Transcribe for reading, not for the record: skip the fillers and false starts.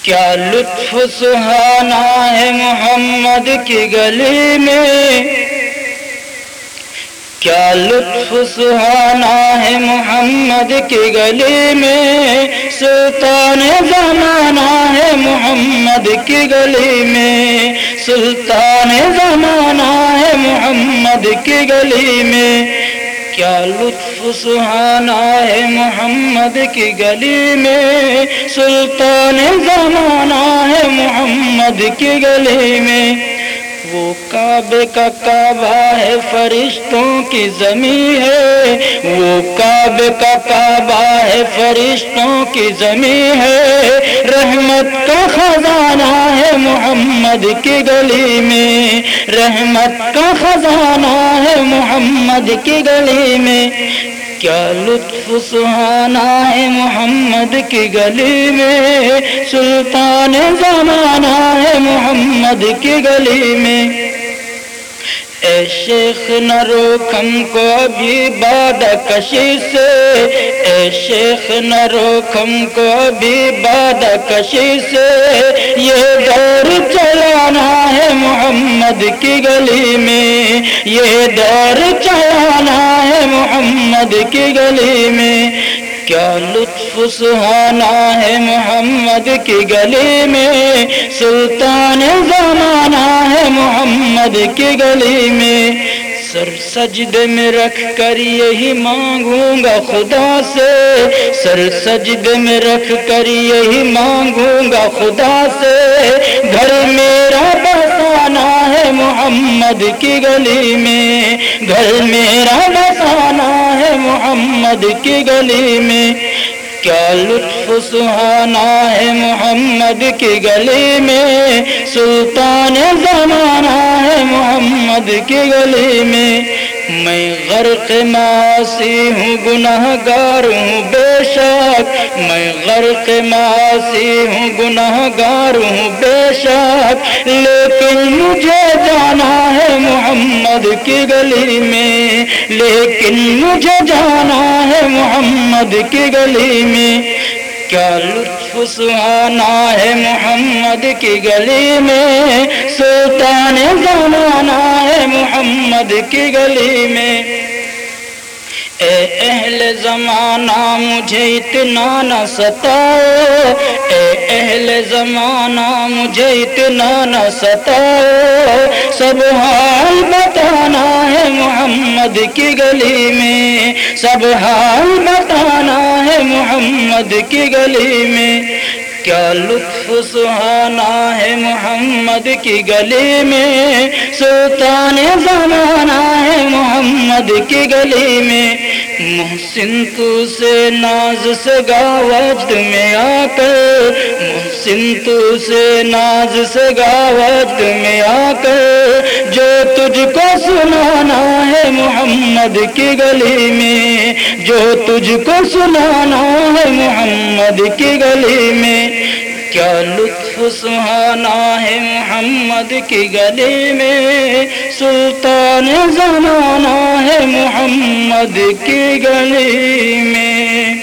کیا لطف سہانا ہے محمد کی گلی میں، کیا لطف سہانا ہے محمد کی گلی میں، سلطان زمانہ ہے محمد کی گلی میں، سلطان زمانہ ہے محمد کی گلی میں، کیا لطف سہانا ہے محمد کی گلی میں، سلطان زمانہ ہے محمد کی گلی میں۔ وہ کعبے کا کعبہ ہے فرشتوں کی زمین ہے، وہ کعبے کا کعبہ ہے فرشتوں کی زمین ہے، رحمت کا خزانہ ہے محمد کی گلی میں، رحمت کا خزانہ ہے محمد کی گلی میں، کیا لطف سہانا ہے محمد کی گلی میں، سلطان زمانہ ہے محمد کی گلی میں۔ اے شیخ نہ روک ہم کو ابھی باد کشی سے، اے شیخ نہ روک ہم کو ابھی باد کشی سے، یہ دور چلانا ہے محمد کی گلی میں، یہ دور چلانا ہے محمد کی گلی میں، کیا لطف سہانا ہے محمد کی گلی میں، سلطان زمانہ ہے محمد کی گلی میں، سر سجدے میں رکھ کر یہی مانگوں گا خدا سے، سر سجدے میں رکھ کر یہی مانگوں گا خدا سے، گھر میرا بسانا ہے محمد کی گلی میں، گھر میرا بسانا ہے محمد کی گلی میں، کیا لطف سہانا ہے محمد کی گلی میں، سلطان زمانہ ہے محمد کی گلی میں، میں غرق معاصی ہوں گناہ گار ہوں بے شک، میں غرق معاصی ہوں گناہ گار ہوں بے شک، لیکن مجھے جانا ہے محمد کی گلی میں، لیکن مجھے جانا ہے محمد کی گلی میں، کیا لطف سہانا ہے محمد کی گلی میں، سلطان زمانہ ہے محمد کی گلی میں، اے اہل زمانہ مجھے اتنا نہ ستاؤ، اے اہل زمانہ مجھے اتنا نہ ستاؤ، سب حال بتانا ہے محمد کی گلی میں، سب حال بتانا ہے محمد کی گلی میں، کیا لطف سہانا ہے محمد کی گلی میں، سلطان زمانہ ہے محمد کی گلی میں، محسن تو سے ناز سے گا وجد میں آ کر، محسن تو سے ناز سے گا وجد میں آ کر، جو تجھ کو سنانا ہے محمد کی گلی میں، جو تجھ کو سنانا ہے محمد کی گلی میں، کیا لطف سہانا ہے محمد کی گلی میں، سلطان زمانہ ہے محمد کی گلی میں۔